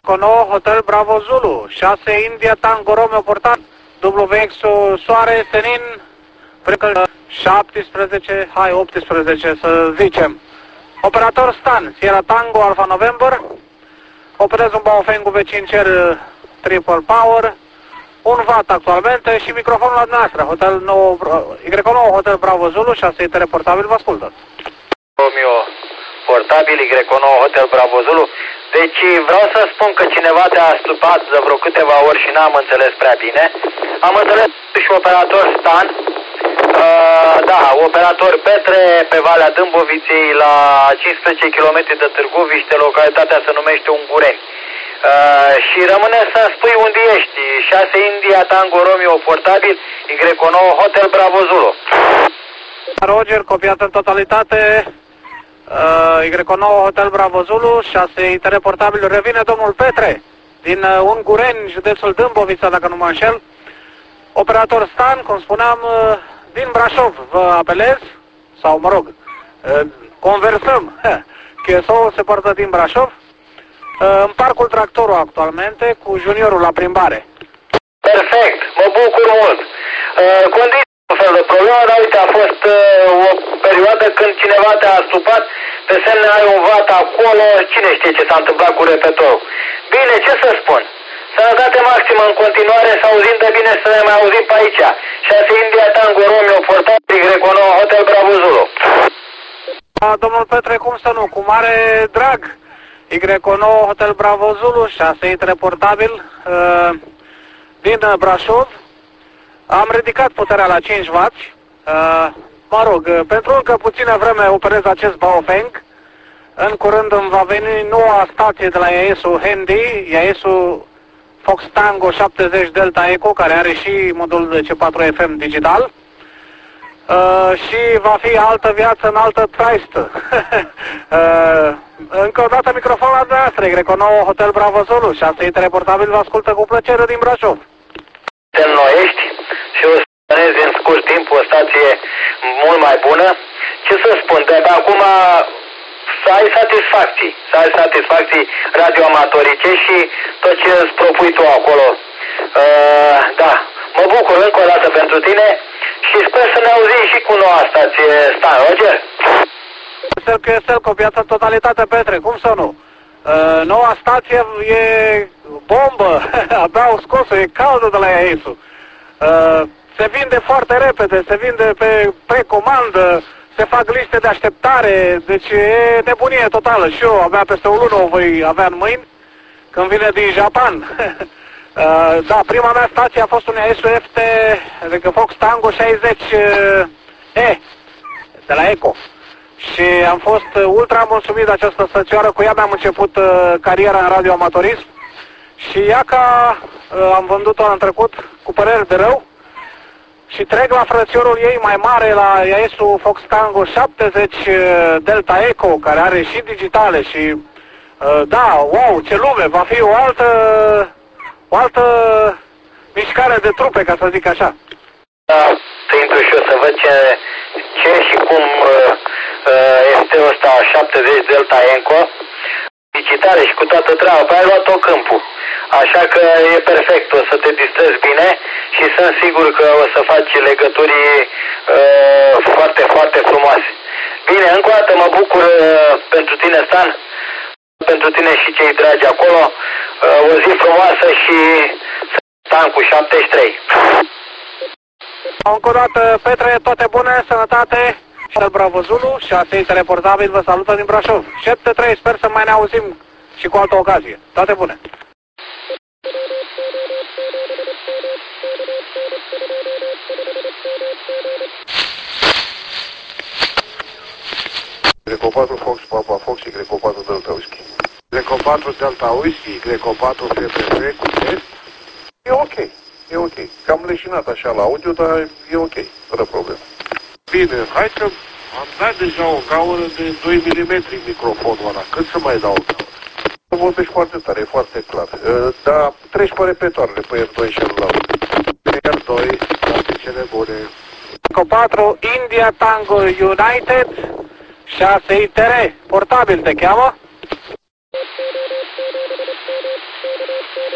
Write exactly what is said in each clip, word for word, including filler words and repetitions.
Greco nouă, Hotel Bravo Zulu, șase India Tango Romeo Portat, W X Soare, Senin, șaptesprezece, hai optsprezece să zicem. Operator Stan, Sierra Tango Alpha November, operez un Baofeng cu V cinci R Triple Power, un watt actualmente și microfonul la dumneavoastră, Hotel nouă, Y nouă, Hotel Bravo Zulu, șase I T portabil, vă ascultă. Romeo portabil, Y nouă, Hotel Bravo Zulu. Deci vreau să spun că cineva te-a stupat de vreo câteva ori și n-am înțeles prea bine. Am înțeles și operator Stan, uh, da, operator Petre, pe Valea Dâmboviței, la cincisprezece kilometri de Târguviște, localitatea se numește Ungureni. Uh, și rămâne să-mi spui unde ești, șase India Tango Romeo portabil, Y nouă, Hotel Bravo Zulu. Roger, copiat în totalitate. Uh, Y nouă, Hotel Bravo Zulu, șase I T portabil, revine domnul Petre, din uh, Ungureni, județul Dâmbovița, dacă nu mă înșel. Operator Stan, cum spuneam, uh, din Brașov, vă apelez, sau mă rog, uh, conversăm, Q S O se poartă din Brașov, uh, în parcul Tractorul actualmente, cu juniorul la plimbare. Perfect, mă bucur mult. Uh, condiții un fel de problemă, dar uite, a fost uh, o perioadă când cineva te-a stupat, pe semne ai un vat acolo, cine știe ce s-a întâmplat cu repetorul. Bine, ce să spun? Sănătate maximă în continuare, să auzim de bine, să ne mai auzim pe aici. șase India Tango Romeo portabil, Y nouă, Hotel Bravo Zulu. Da, domnul Petre, cum să nu, cu mare drag. Y nouă, Hotel Bravo Zulu, șase I T portabil, uh, din Brașov. Am ridicat puterea la cinci watt. Uh, mă rog, pentru încă puțină vreme operez acest Baofeng. În curând îmi va veni noua stație de la I A S-ul Handy, I A S-ul Fox Tango șaptezeci Delta Echo, care are și modul de C patru F M digital. Uh, și va fi altă viață în altă traistă. uh, încă o dată microfonul la dumneavoastră, Y nouă, Hotel Bravo Zulu, șase I T portabil, vă ascultă cu plăcere din Brașov. Te înnoiești și o să spunezi în scurt timp o stație mult mai bună. Ce să spun, de pe acum să ai satisfacții, să ai satisfacții radioamatorice și tot ce îți propui tu acolo. Uh, da, mă bucur încă o dată pentru tine și sper să ne auzim și cu noua stație Stan, Roger. Cel că este copiată în totalitate, Petre, cum să nu? Uh, noua stație e bombă, abia au scos-o, e caldă de la I A S-ul. Uh, se vinde foarte repede, se vinde pe precomandă, se fac liste de așteptare, deci e nebunie totală. Și eu abia peste o lună o voi avea în mâini, când vine din Japan. uh, da, prima mea stație a fost un I A S F T, adică Fox Tango șaizeci E, de la Eco. Și am fost ultra mulțumit de această stățioară, cu ea mi-am început uh, cariera în radioamatorism. Și ea că uh, am vândut-o anul trecut cu păreri de rău și trec la frățiorul ei mai mare, la I A S-ul Fox Tango șaptezeci Delta Echo, care are și digitale și uh, da, wow, ce lume, va fi o altă, o altă mișcare de trupe, ca să zic așa. Da, să intru și eu să văd ce, ce și cum uh, este ăsta șaptezeci Delta Echo. Digitale și cu toată treaba, pe ai luat tot câmpul. Așa că e perfect, o să te distrezi bine și sunt sigur că o să faci legături uh, foarte, foarte frumoase. Bine, încă o dată mă bucur uh, pentru tine, Stan, pentru tine și cei dragi acolo. Uh, o zi frumoasă și Stan cu șaptezeci și trei. Încă o dată, Petre, toate bune, sănătate. Bravo Zulu, șase I T portabil, vă salută din Brașov. șapte trei, sper să mai ne auzim și cu altă ocazie. Toate bune! Greco patru Fox Papa Fox, Y patru Delta Whisky. Greco patru Delta Whisky, Greco patru F F F cu test. E ok, e ok. Cam leșinat așa la audio, dar e ok, fără probleme. Bine, hai că am dat deja o gaură de doi milimetri microfonul ăla. Cât să mai dau o gaură? Vorbești foarte tare, e foarte clar. Dar treci pe repetoarele, pe R doi și R la R doi, toate cele bune. Greco patru India Tango United, șase I T R, portabil te cheamă?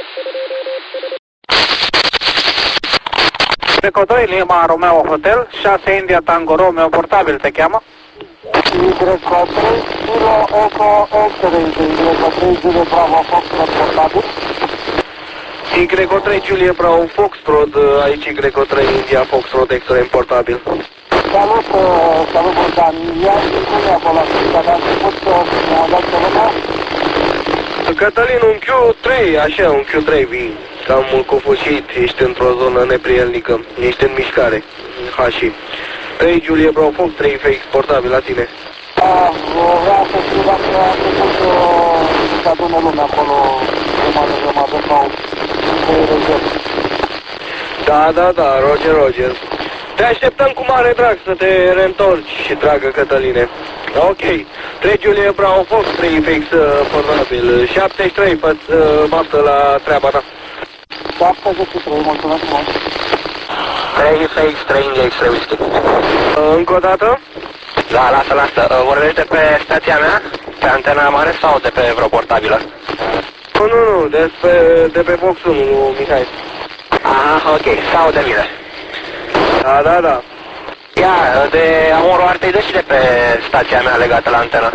Greco doi, Lima Romeo Hotel, șase India Tango Romeo, portabil te cheamă? Greco trei, Kilo Eco X-ray, Greco trei, Julie Bravo Foxtrot, portabil. Greco trei, Julie Bravo Foxtrot, aici Greco trei, India Foxtrot, X-ray, portabil. Salut, salut Bogdan, ia și cum e acolo, dacă am făcut să dat pe lumea? Cătălin, un Q trei, așa, un Q trei vii. Cam cofosit, ești într-o zonă neprielnică, ești în mișcare, Hashi. trei Julie Bravo Fox, trei F X, portabil la tine. Da, vreau să știu dacă a făcut să adune lumea acolo, jumătate, jumătate sau să-i rezerv. Da, da, da, Roger, Roger. Te așteptăm cu mare drag să te reîntorci, dragă Cătăline. Ok, trei Julie Bravo Fox, trei F X, portabil, șaptezeci și trei, fă-ți baftă la treaba ta. șaptezeci și trei, mulțumesc mult. trei F X, trei India X-ray Whisky. Încă o dată? Da, lasă, lasă. Vorbești de pe stația mea? Pe antena mare sau de pe vreo portabilă? Nu, nu, nu, de pe, de pe Vox unu, Mihai. Aha, ok, sau de mine. Da, da, da. Ia, de Amorul Artei, de și de pe stația mea legată la antenă.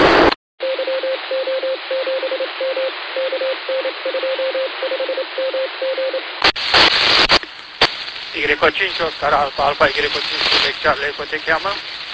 Y cinci, Oscar Alfa, Alfa, Y cinci, Quebec Charlie, Eco te cheamă?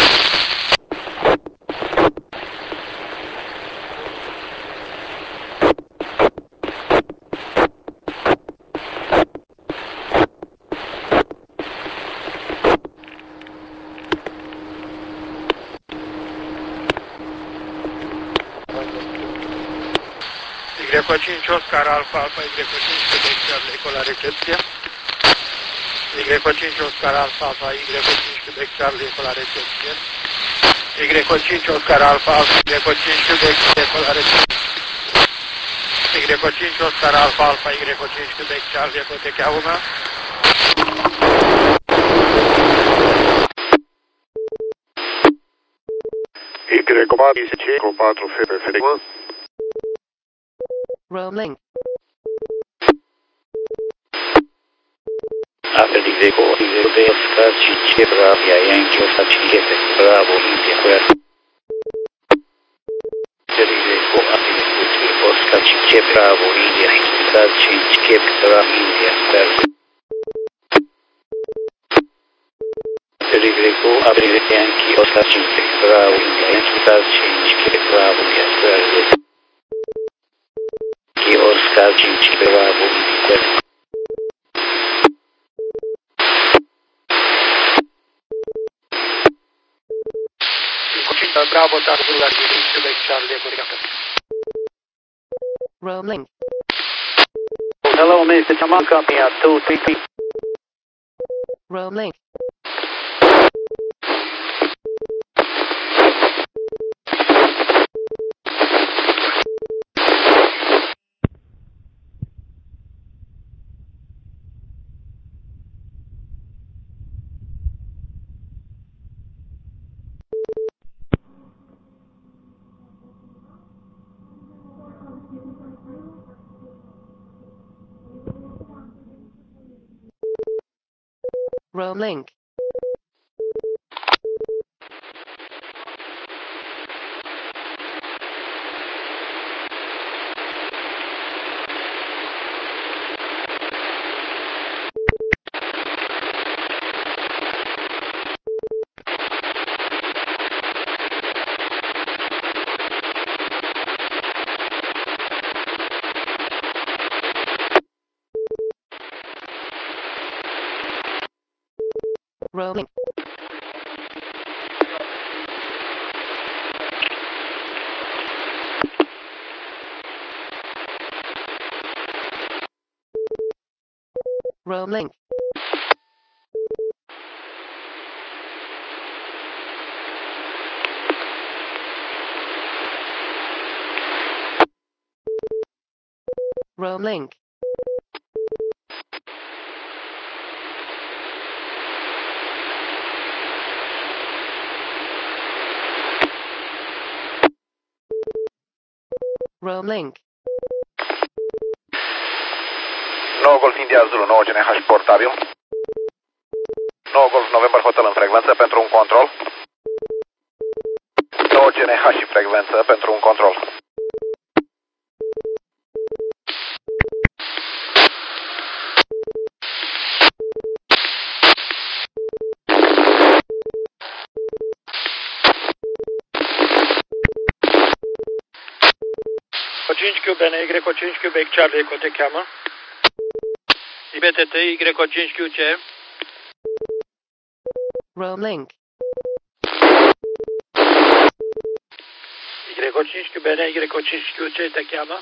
Y cinci, Oscar Alfa, Alfa, Y cinci, Quebec Charlie, Eco la recepție. Y cinci, Oscar Alfa, Alfa, Y cinci, Quebec Charlie, Eco la recepție. Y cinci, Oscar Alfa, Alfa, Y cinci, Quebec, Eco la recepție. Y cinci, Oscar Alfa, Alfa, Y cinci, Quebec Charlie, Eco te cheamă? Y patru F F F. Roaming. After the vehicle, the vehicle starts to chip around the Yankee of such a Bravo, India, where the vehicle, after the vehicle starts to chip Bravo, India, starts to chip around India, where the vehicle, after the Yankee of such a Bravo, India, starts to chip Bravo, India, where the Oscar Chinchi Bravo, India. Bravo, Tango Romeo, Quebec Charlie, Eco te cheamă? Roaming. Hello, Mister Taman, copy out two three three. Roaming. Roaming. Roaming. Roaming. Roaming. Roaming. nouă Golf India Zulu, nouă G N H portabil. nouă Golf November Hotel în frecvență pentru un control. nouă G N H și frecvență pentru un control. O cinci Q B N Y o cinci Quebec Charlie Eco te cheamă. I B T T Y o cinci Q C. Rolling. Y o cinci Q B N Y o cinci Q C te cheamă.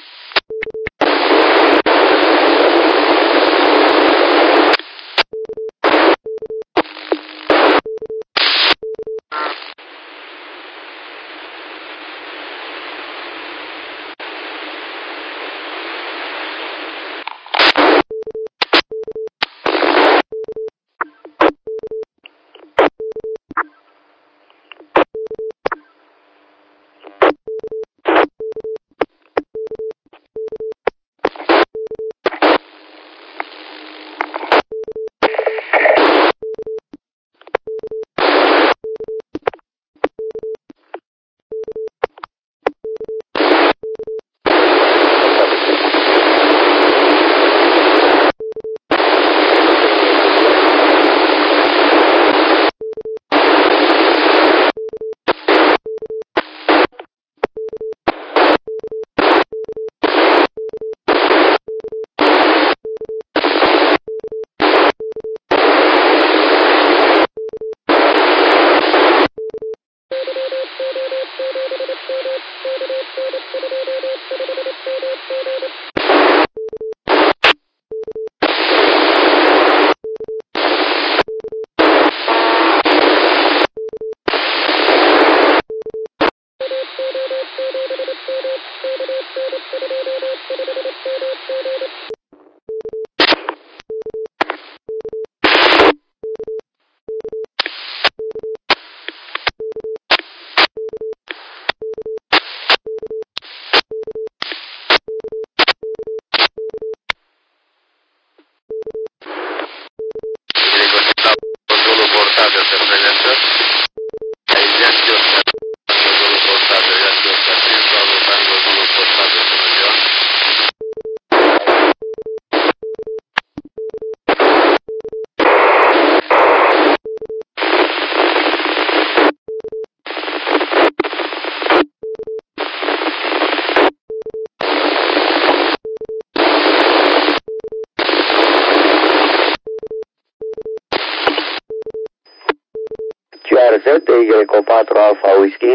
Q R Z, Y patru Alpha Whisky.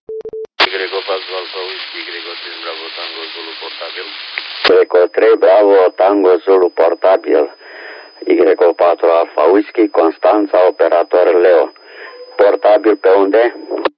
Y patru Alpha Whisky, Y trei Bravo Tango Zulu portabil. Y trei Bravo Tango Zulu portabil. Y patru Alpha Whisky, Constanța, operator Leo. Portabil pe unde?